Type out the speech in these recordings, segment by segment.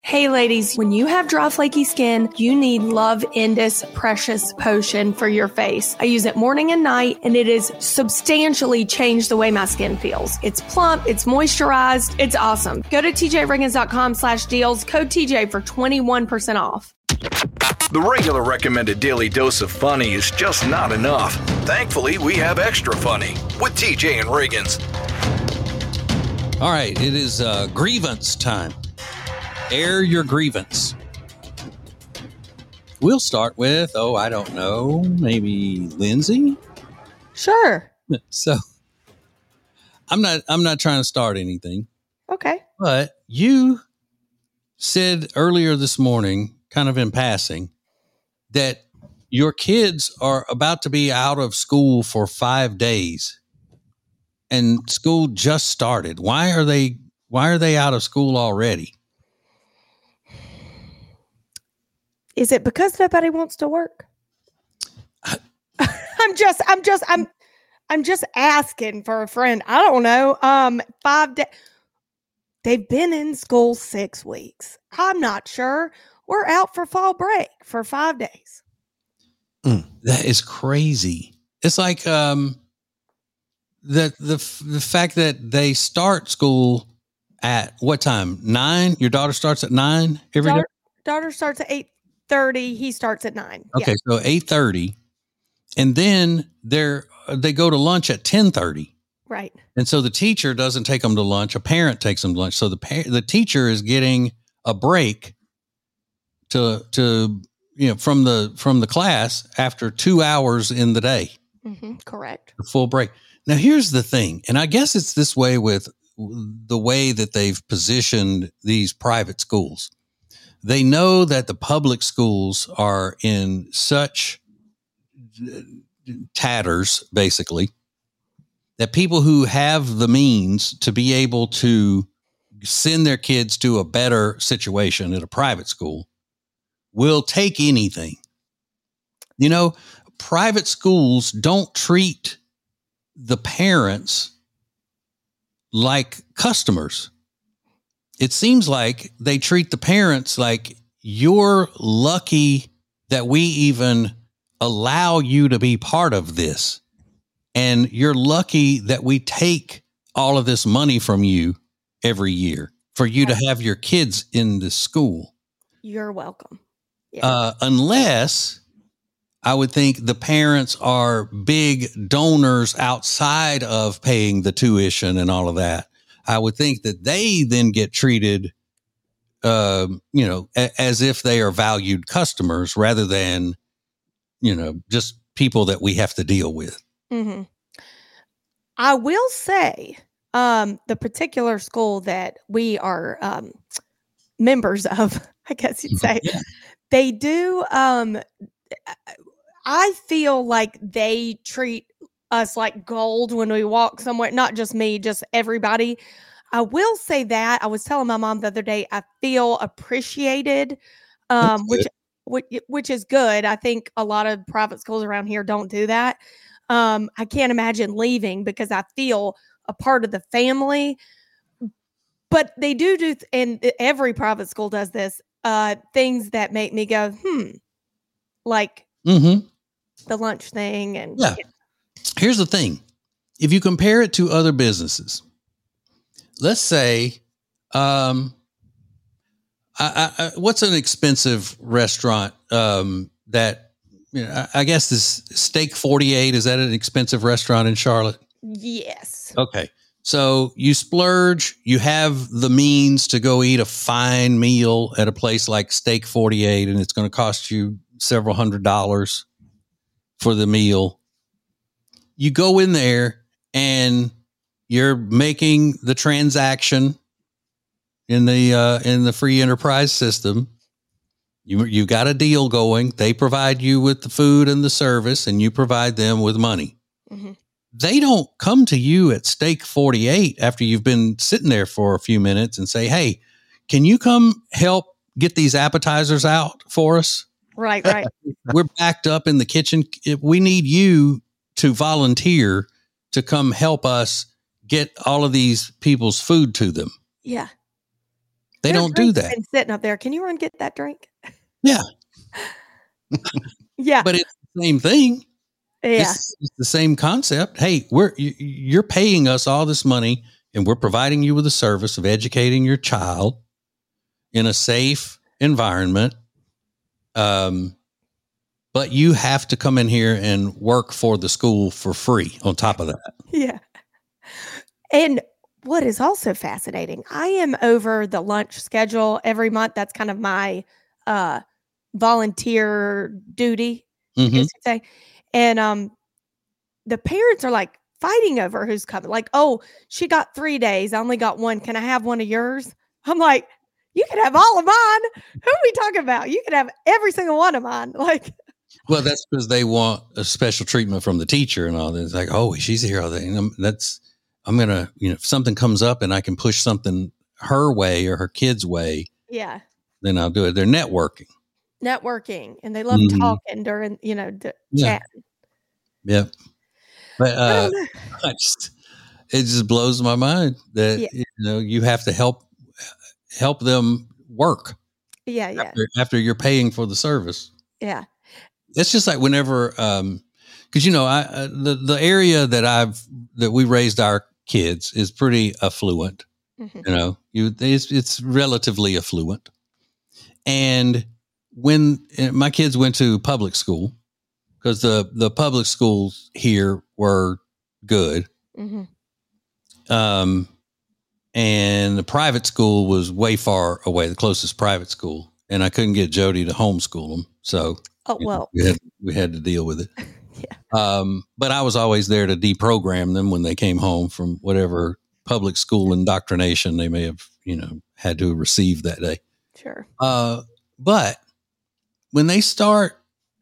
Hey ladies, when you have dry flaky skin, you need Love Indus Precious Potion for your face. I use it morning and night and it has substantially changed the way my skin feels. It's plump, it's moisturized, it's awesome. Go to tjriggins.com/deals, code TJ for 21% off. The regular recommended daily dose of funny is just not enough. Thankfully, we have extra funny with TJ and Riggins. All right, it is grievance time. Air your grievance. We'll start with, I don't know, maybe Lindsay? Sure. So I'm not trying to start anything. Okay. But you said earlier this morning, kind of in passing, that your kids are about to be out of school for 5 days and school just started. Why are they out of school already? Is it because nobody wants to work? I'm just asking for a friend. I don't know. 5 days. They've been in school 6 weeks. I'm not sure. We're out for fall break for 5 days. That is crazy. It's like the fact that they start school at what time? 9? Your daughter starts at 9 every day? Daughter starts at 8:30. He starts at 9. Okay, so 8:30, and then they go to lunch at 10:30. Right. And so the teacher doesn't take them to lunch. A parent takes them to lunch. So the teacher is getting a break to from the class after 2 hours in the day. Mm-hmm, correct. A full break. Now here's the thing, and I guess it's this way with the way that they've positioned these private schools. They know that the public schools are in such tatters, basically, that people who have the means to be able to send their kids to a better situation at a private school will take anything. You know, private schools don't treat the parents like customers. It seems like they treat the parents like, you're lucky that we even allow you to be part of this. And you're lucky that we take all of this money from you every year for you to have your kids in the school. You're welcome. Yeah. Unless I would think the parents are big donors outside of paying the tuition and all of that. I would think that they then get treated, as if they are valued customers rather than, just people that we have to deal with. Mm-hmm. I will say, the particular school that we are members of, I guess you'd say, they do. I feel like they treat us like gold when we walk somewhere. Not just me, just everybody. I will say that I was telling my mom the other day, I feel appreciated, which is good. I think a lot of private schools around here don't do that. I can't imagine leaving because I feel a part of the family, but they do, and every private school does this, things that make me go, like the lunch thing. And here's the thing. If you compare it to other businesses, let's say, what's an expensive restaurant that, I guess this Steak 48, is that an expensive restaurant in Charlotte? Yes. Okay. So you splurge, you have the means to go eat a fine meal at a place like Steak 48, and it's going to cost you several $100s for the meal. You go in there and you're making the transaction in the free enterprise system. You got a deal going. They provide you with the food and the service, and you provide them with money. Mm-hmm. They don't come to you at Steak 48 after you've been sitting there for a few minutes and say, hey, can you come help get these appetizers out for us? Right. We're backed up in the kitchen. We need you to volunteer to come help us get all of these people's food to them. Yeah. They Their don't do drink's that. been sitting up there. Can you run get that drink? Yeah. Yeah. But it's the same thing. Yeah. It's the same concept. Hey, you're paying us all this money, and we're providing you with a service of educating your child in a safe environment. But you have to come in here and work for the school for free on top of that. Yeah. And what is also fascinating, I am over the lunch schedule every month. That's kind of my volunteer duty, I guess you'd say. And the parents are like fighting over who's coming. Like, oh, she got 3 days. I only got one. Can I have one of yours? I'm like, you can have all of mine. Who are we talking about? You can have every single one of mine. Like, well, that's because they want a special treatment from the teacher and all that. It's like, oh, she's here all day. I'm going to, if something comes up and I can push something her way or her kid's way, yeah, then I'll do it. They're networking. And they love talking during, chatting. Yep. But it just blows my mind that, you have to help them work. Yeah. After you're paying for the service. Yeah. It's just like whenever, cause the area that we raised our kids is pretty affluent, it's relatively affluent. And when my kids went to public school, because the public schools here were good. And the private school was way far away, the closest private school. And I couldn't get Jody to homeschool them. So we had to deal with it. Yeah. But I was always there to deprogram them when they came home from whatever public school indoctrination they may have, had to receive that day. Sure. But when they start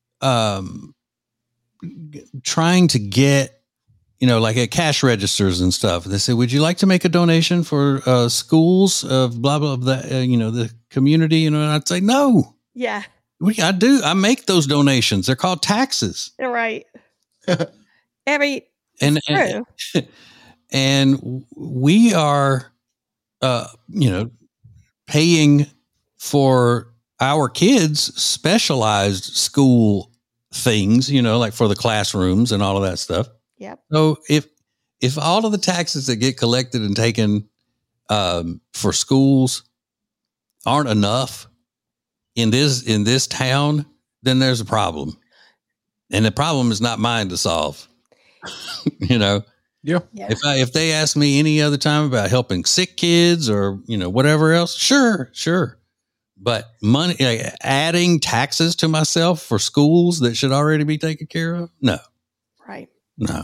trying to get, like at cash registers and stuff, they say, would you like to make a donation for schools of blah, blah, blah, the community? And I'd say, no. Yeah. I do. I make those donations. They're called taxes. Right. I mean, and we are, paying for our kids' specialized school things, like for the classrooms and all of that stuff. Yep. So if all of the taxes that get collected and taken for schools aren't enough in this town, then there's a problem. And the problem is not mine to solve. Yeah. If they ask me any other time about helping sick kids or, whatever else, sure. But money, adding taxes to myself for schools that should already be taken care of? No. Right. No.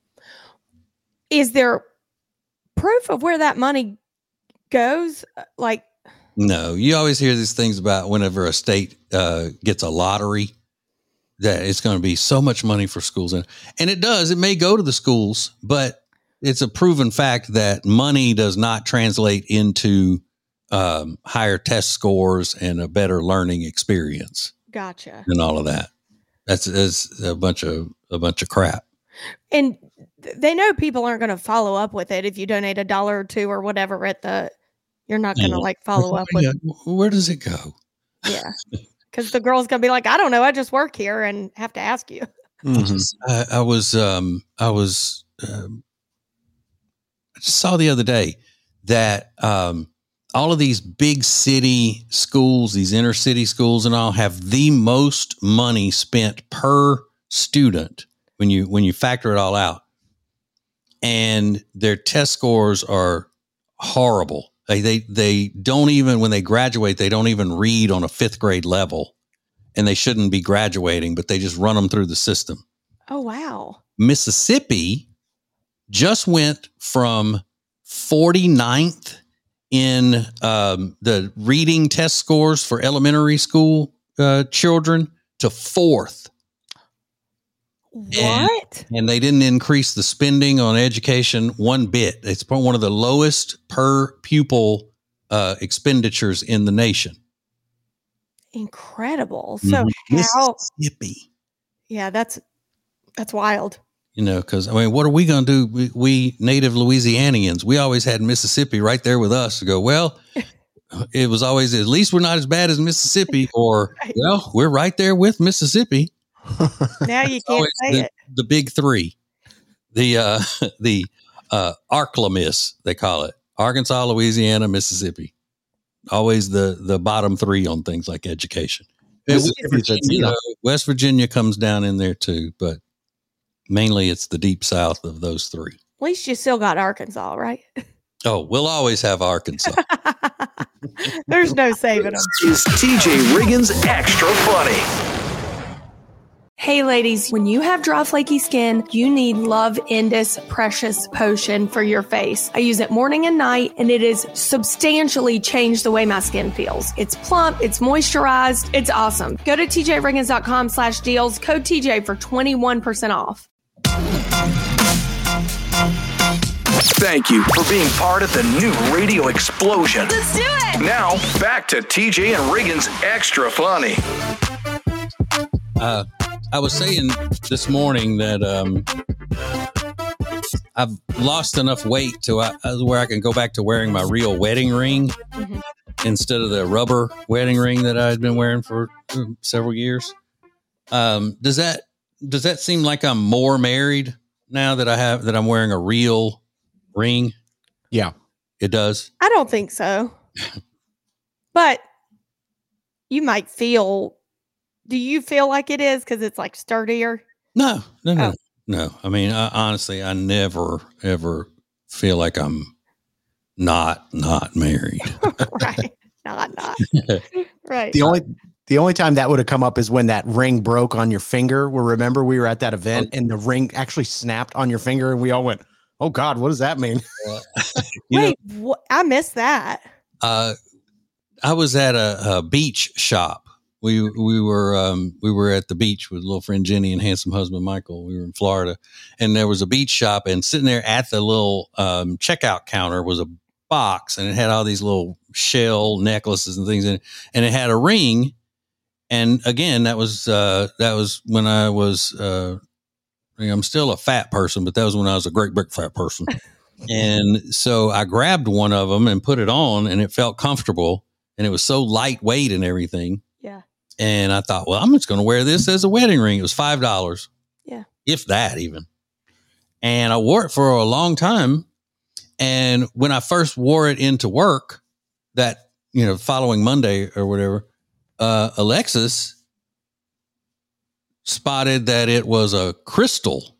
Is there proof of where that money goes? No, you always hear these things about whenever a state gets a lottery, that it's going to be so much money for schools. And it does. It may go to the schools, but it's a proven fact that money does not translate into higher test scores and a better learning experience. Gotcha. And all of that. That's a bunch of crap. And they know people aren't going to follow up with it if you donate $1 or $2 or whatever you're not going to follow up with. Where does it go? Yeah. Because the girl's going to be like, I don't know. I just work here and have to ask you. I just saw the other day that all of these big city schools, these inner city schools and all, have the most money spent per student when you factor it all out. And their test scores are horrible. They don't even, when they graduate, they don't even read on a 5th grade level, and they shouldn't be graduating, but they just run them through the system. Oh, wow. Mississippi just went from 49th in the reading test scores for elementary school children to 4th. What? And they didn't increase the spending on education one bit. It's one of the lowest per pupil expenditures in the nation. Incredible. So Mississippi. Yeah, that's wild. Because what are we going to do? We native Louisianians, we always had Mississippi right there with us to go, well, it was always, at least we're not as bad as Mississippi, or, Right. well, we're right there with Mississippi. Now you can't Always say it. the big three. The ARCLMIS, they call it. Arkansas, Louisiana, Mississippi. Always the bottom three on things like education. West Virginia comes down in there too, but mainly it's the deep south of those three. At least you still got Arkansas, right? Oh, we'll always have Arkansas. There's no saving them. Is TJ Riggins extra funny? Hey ladies, when you have dry flaky skin, you need Love Indus Precious Potion for your face. I use it morning and night, and it has substantially changed the way my skin feels. It's plump, it's moisturized, it's awesome. Go to tjriggins.com/deals, code TJ for 21% off. Thank you for being part of the new radio explosion. Let's do it! Now, back to TJ and Riggins Extra Funny. I was saying this morning that I've lost enough weight to where I can go back to wearing my real wedding ring instead of the rubber wedding ring that I've been wearing for several years. Does that seem like I'm more married now that I'm wearing a real ring? Yeah, it does. I don't think so. But you might feel, do you feel like it is because it's like sturdier? No. I mean, honestly, I never, ever feel like I'm not married. Right. Not. Right. The only time that would have come up is when that ring broke on your finger. Remember we were at that event and the ring actually snapped on your finger and we all went, "Oh God, what does that mean?" Wait, I missed that. I was at a beach shop. We were at the beach with little friend Jenny and handsome husband Michael. We were in Florida, and there was a beach shop, and sitting there at the little checkout counter was a box, and it had all these little shell necklaces and things in it, and it had a ring. And again, that was when I was I'm still a fat person, but that was when I was a great big fat person. And so I grabbed one of them and put it on, and it felt comfortable, and it was so lightweight and everything. Yeah. And I thought, well, I'm just going to wear this as a wedding ring. It was $5. Yeah. If that even. And I wore it for a long time. And when I first wore it into work that, following Monday or whatever, Alexis spotted that it was a crystal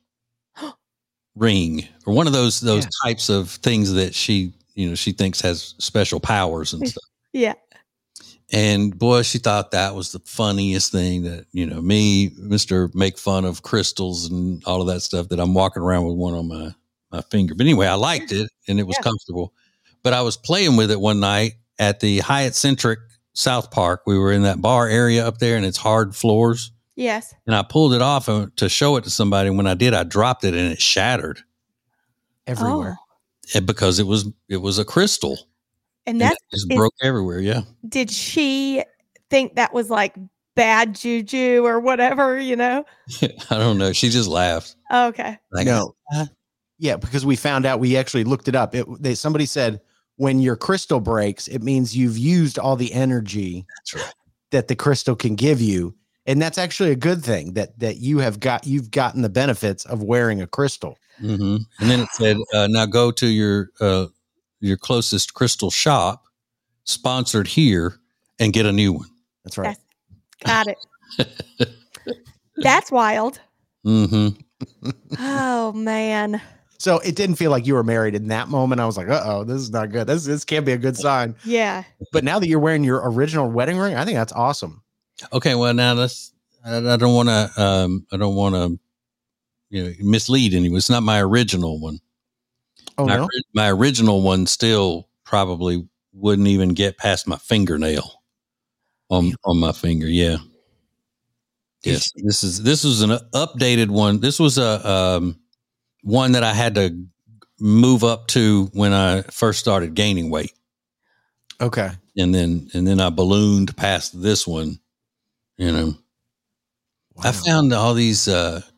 ring or one of those types of things that she thinks has special powers and stuff. Yeah. And boy, she thought that was the funniest thing that, me, Mr. Make Fun of crystals and all of that stuff, that I'm walking around with one on my finger. But anyway, I liked it and it was comfortable. But I was playing with it one night at the Hyatt Centric South Park. We were in that bar area up there and it's hard floors. Yes. And I pulled it off to show it to somebody. And when I did, I dropped it and it shattered everywhere. Because it was a crystal. And that just broke everywhere. Yeah. Did she think that was like bad juju or whatever, I don't know. She just laughed. Oh, okay. Like, no. Yeah, because we found out, we actually looked it up. Somebody said when your crystal breaks, it means you've used all the energy that the crystal can give you. And that's actually a good thing that you've gotten the benefits of wearing a crystal. Mm-hmm. And then it said, now go to your closest crystal shop, sponsored here, and get a new one. That's right. Got it. That's wild. Mm-hmm. Oh man. So it didn't feel like you were married in that moment. I was like, uh-oh, this is not good. This can't be a good sign. Yeah. But now that you're wearing your original wedding ring, I think that's awesome. Okay. Well, now I don't want to, mislead anyone. It's not my original one. Oh, no? My original one still probably wouldn't even get past my fingernail on my finger. Yeah. Yes. This was an updated one. This was a one that I had to move up to when I first started gaining weight. Okay. And then I ballooned past this one, Wow. I found all these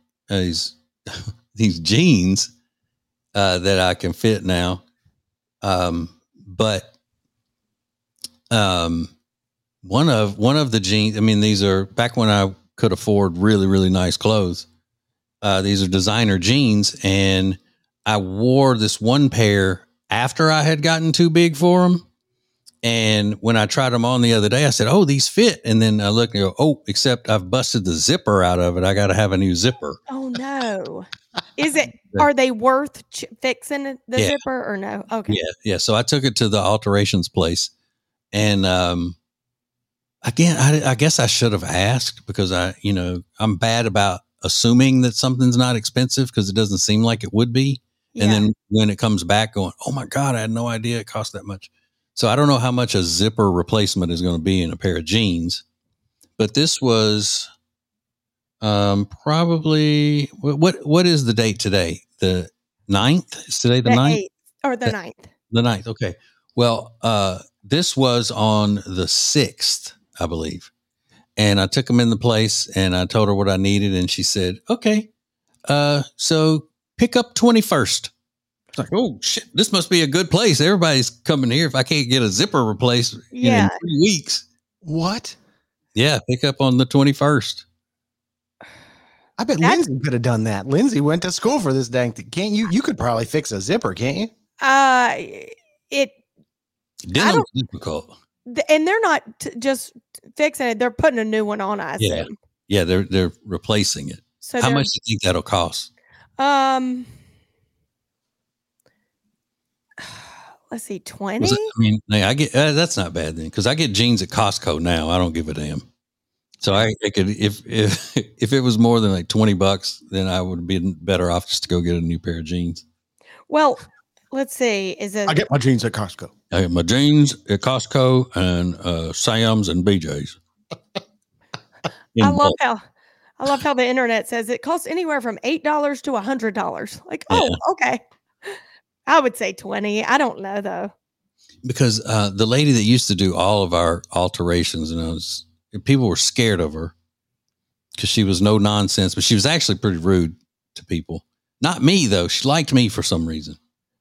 jeans that I can fit now. But one of the jeans, I mean, these are back when I could afford really, really nice clothes. These are designer jeans, and I wore this one pair after I had gotten too big for them. And when I tried them on the other day, I said, "Oh, these fit." And then I look and go, "Oh, except I've busted the zipper out of it. I got to have a new zipper." Oh no! Are they worth fixing the zipper or no? Okay. Yeah. So I took it to the alterations place, and again, I guess I should have asked, because I'm bad about assuming that something's not expensive because it doesn't seem like it would be. Yeah. And then when it comes back, going, "Oh my God, I had no idea it cost that much." So I don't know how much a zipper replacement is going to be in a pair of jeans, but this was probably what is the date today? The 9th? Is today the 9th? 8th or the 9th? The 9th. Okay. Well, this was on the 6th, I believe. And I took them in the place and I told her what I needed. And she said, "Okay, so pick up 21st. It's like, oh shit, this must be a good place. Everybody's coming here. If I can't get a zipper replaced in 3 weeks. What? Yeah, pick up on the 21st. I bet Lindsay could have done that. Lindsay went to school for this dang thing. Can't you? You could probably fix a zipper, can't you? Denim's difficult. And they're not just fixing it; they're putting a new one on. I assume. Yeah, they're replacing it. So how much do you think that'll cost? Let's see, 20. I get that's not bad then, because I get jeans at Costco now. I don't give a damn. So I could, if it was more than like $20, then I would be better off just to go get a new pair of jeans. Well, let's see. I get my jeans at Costco. I get my jeans at Costco and Sam's and BJ's. I love how the internet says it costs anywhere from $8 to $100. Like, oh, okay. I would say 20. I don't know though. Because the lady that used to do all of our alterations, people were scared of her because she was no nonsense, but she was actually pretty rude to people. Not me though. She liked me for some reason.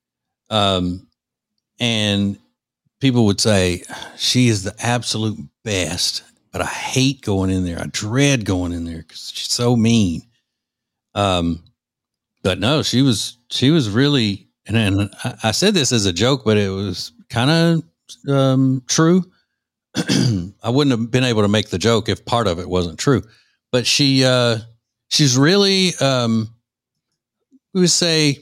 And people would say she is the absolute best, but I hate going in there. I dread going in there because she's so mean. But no, she was really, and I said this as a joke, but it was kind of true. I wouldn't have been able to make the joke if part of it wasn't true. But she's really, we would say,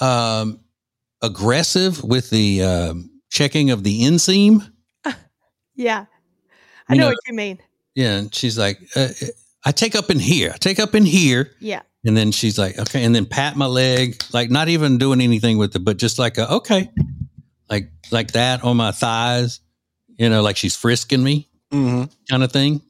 aggressive with the checking of the inseam. Yeah, I know what you mean. Yeah, and she's like, I take up in here. Yeah. And then she's like, okay, and then pat my leg, like not even doing anything with it, but just like, okay, like that on my thighs, like she's frisking me, kind of thing.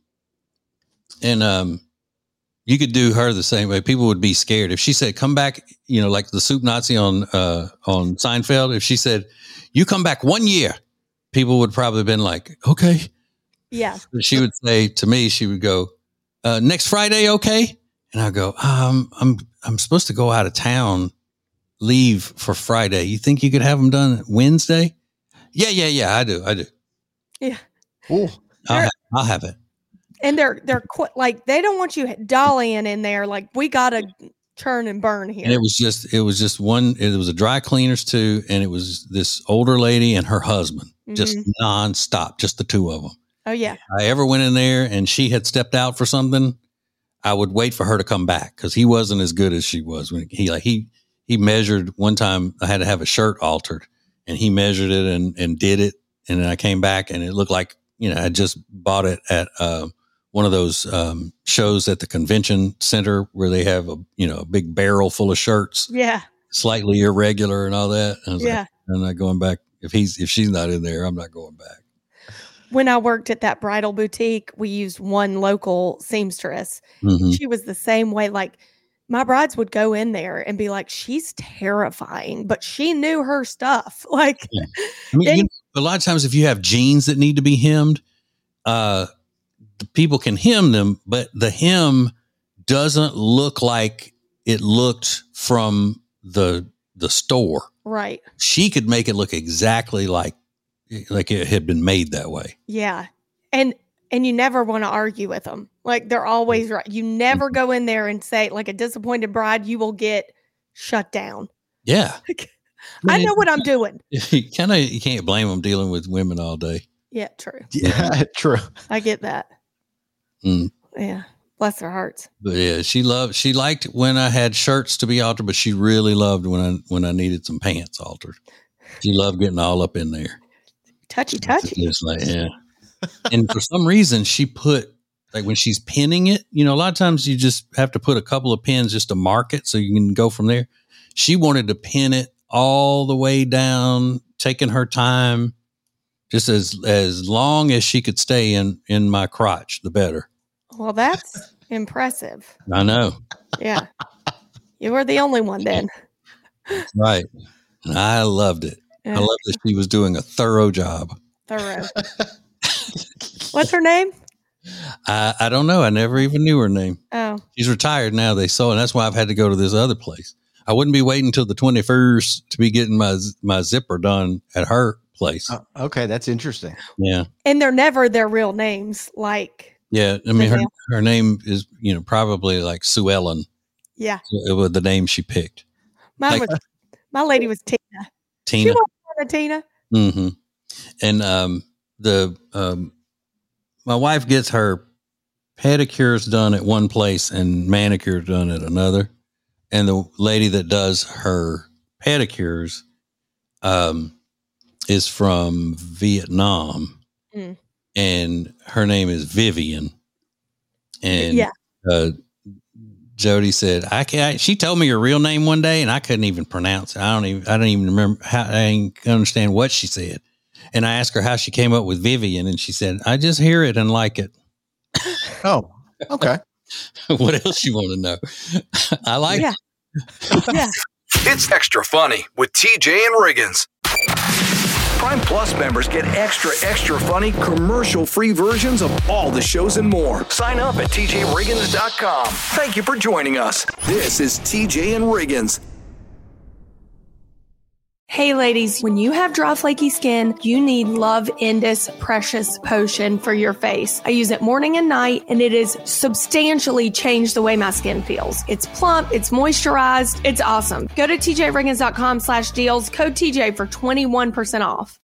And you could do her the same way. People would be scared if she said, "Come back," like the Soup Nazi on Seinfeld. If she said, "You come back 1 year," people would probably have been like, "Okay." Yeah. She would say to me, she would go, "Next Friday, okay?" And I go, I'm supposed to go out of town, leave for Friday. You think you could have them done Wednesday? Yeah. I do. Yeah. Cool. I'll have it. And they're like, they don't want you dollying in there. Like, we got to churn and burn here. And it was just one, it was a dry cleaners too. And it was this older lady and her husband, just nonstop, just the two of them. Oh yeah. If I ever went in there and she had stepped out for something, I would wait for her to come back because he wasn't as good as she was. When he measured one time, I had to have a shirt altered, and he measured it and did it. And then I came back and it looked like, I just bought it at one of those shows at the convention center where they have a big barrel full of shirts. Yeah. Slightly irregular and all that. And I was yeah. Like, I'm not going back. If she's not in there, I'm not going back. When I worked at that bridal boutique, we used one local seamstress. Mm-hmm. She was the same way. Like, my brides would go in there and be like, "She's terrifying," but she knew her stuff. Like, yeah. A lot of times if you have jeans that need to be hemmed, the people can hem them, but the hem doesn't look like it looked from the store. Right. She could make it look exactly like like it had been made that way. Yeah. And you never want to argue with them. Like they're always right. You never go in there and say, like a disappointed bride, you will get shut down. Yeah. I know what I'm doing. You can't blame them dealing with women all day. Yeah, true. Yeah, true. I get that. Yeah. Bless their hearts. But yeah, she liked when I had shirts to be altered, but she really loved when I needed some pants altered. She loved getting all up in there. Touchy. It's like, yeah. And for some reason she put, like when she's pinning it, a lot of times you just have to put a couple of pins just to mark it so you can go from there. She wanted to pin it all the way down, taking her time, just as long as she could stay in my crotch, the better. Well, that's impressive. I know. Yeah. You were the only one then. Right. And I loved it. I loved that she was doing a thorough job. Thorough. What's her name? I don't know. I never even knew her name. Oh. She's retired now, they saw, and that's why I've had to go to this other place. I wouldn't be waiting until the 21st to be getting my zipper done at her place. Okay, that's interesting. Yeah. And they're never their real names. Like, yeah, I mean, her name is, probably like Sue Ellen. Yeah. It was the name she picked. My lady was Tina. Tina. She was Tina. Mm-hmm. And my wife gets her pedicures done at one place and manicures done at another. And the lady that does her pedicures is from Vietnam. And her name is Vivian. And Jody said, she told me her real name one day and I couldn't even pronounce it. I don't even remember I didn't understand what she said. And I asked her how she came up with Vivian, and she said, I just hear it and like it. Oh, okay. What else you want to know? I like it. Yeah. It's Extra Funny with TJ and Riggins. Prime Plus members get extra funny, commercial-free versions of all the shows and more. Sign up at tjriggins.com. Thank you for joining us. This is TJ and Riggins. Hey ladies, when you have dry, flaky skin, you need Love Indus Precious Potion for your face. I use it morning and night, and it has substantially changed the way my skin feels. It's plump, it's moisturized, it's awesome. Go to tjriggins.com/deals, code TJ for 21% off.